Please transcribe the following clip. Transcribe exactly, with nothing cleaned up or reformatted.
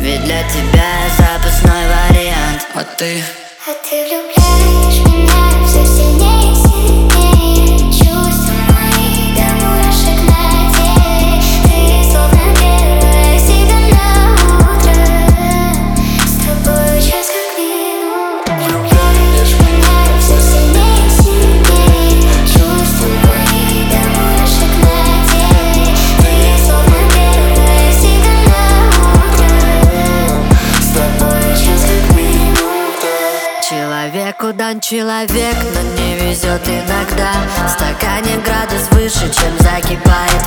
Ведь для тебя я запасной вариант. А ты? А ты влюбляешь меня все сильнее и сильнее. Чувства мои до мурашек на теле. Ты словно первая всегда на утро. С тобой час как минута. Влюбляешь меня все сильнее и сильнее. Чувства мои до мурашек на теле. Ты словно первая всегда на утро. С тобой час как минута. Человеку дан человек, но не везет иногда. В стакане градус выше, чем закипает